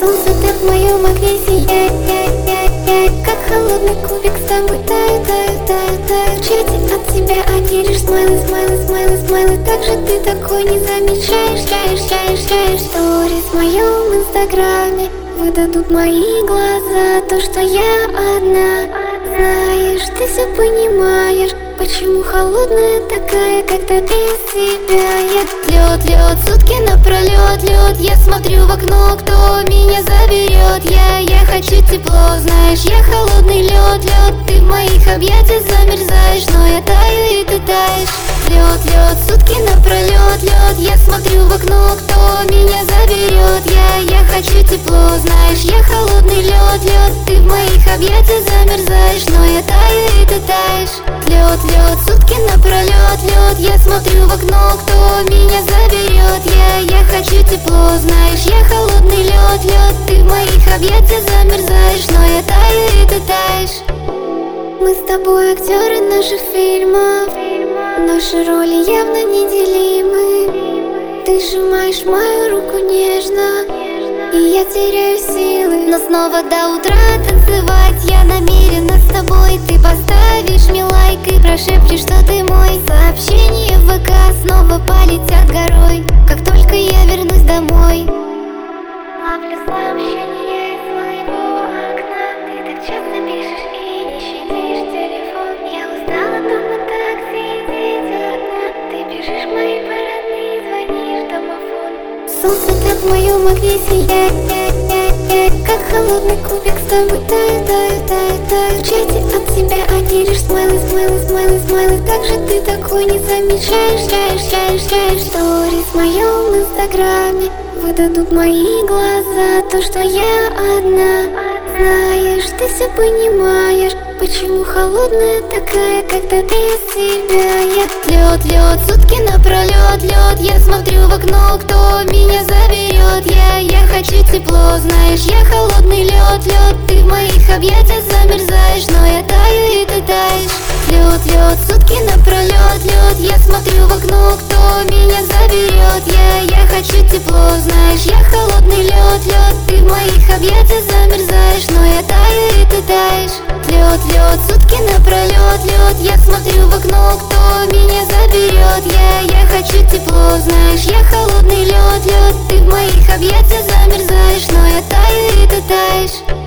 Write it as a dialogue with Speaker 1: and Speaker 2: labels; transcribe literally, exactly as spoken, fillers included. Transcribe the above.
Speaker 1: Солнце так в моем окне сияет, как холодный кубик с тобой таю, таю, таю, таю. В чате от тебя одни лишь смайлы, смайлы, смайлы, смайлы. Так же ты такой не замечаешь, чаешь, чаешь, чаешь. Сторис в моем инстаграме выдадут мои глаза то, что я одна. Знаешь, ты все понимаешь, почему холодная такая, когда без тебя я лед, лед, сутки напролет, лед. Я смотрю в окно, кто меня заберет. Я, я хочу тепло, знаешь, я холодный лед, лед. Ты в моих объятиях замерзаешь, но я таю и ты таешь. Лед, лед, сутки напролет, лед. Я смотрю в окно, кто меня заберет. Я, я хочу тепло, знаешь, я холодный лед, лед. Ты в моих объятиях замерзаешь, но я таю и ты таешь. Лед, лед, сутки напролет, лед. Я смотрю в окно, кто меня заберет. Я, я хочу тепло, знаешь, я холодный лед, лед. Ты в моих объятиях замерзаешь, но я таю и ты таешь. Мы с тобой актеры наших фильмов, наши роли явно неделимы. Ты сжимаешь мою руку нежно, и я теряю силы. Но снова до утра танцевать я намерена с тобой. Ты поставишь мне лайк и прошепчешь, что ты мой. Сообщения в ВК снова полетят горой, как только я вернусь домой. Ловлю сообщения из моего окна. Ты так часто пишешь и не щадишь телефон. Я устала дома так сидеть одна. Ты бежишь в мои парадные, звонишь в домофон. Солнце так в моем окне сияет, как холодный кубик с тобой таю, таю, таю, таю. В чате от тебя одни лишь смайлы, смайлы, смайлы, смайлы. Так же ты такой не замечаешь, чаешь, чаешь, чаешь. Сторис в моем инстаграме выдадут мои глаза то, что я одна. Знаешь, ты все понимаешь, почему холодная такая, когда без тебя я лед, лед, сутки напролет, лед. Я смотрю в окно, кто меня заберет. Я, я хочу тепло, знаешь, я холодный лед, лед. Ты в моих объятиях замерзаешь, но я таю и ты таешь. Лед, лед, сутки напролет, лед. Я смотрю в окно, кто меня заберет. Я, я хочу тепло, знаешь, я холодный лед, лед. Ты в моих объятиях замерзаешь, но я таю и ты таешь. Лед, лед, сутки напролет, лед. Я смотрю в окно, кто меня заберет. Я, я хочу тепло, знаешь, я холодный лед, лед. Ты в моих объятиях замерзаешь, но я таю и ты таешь.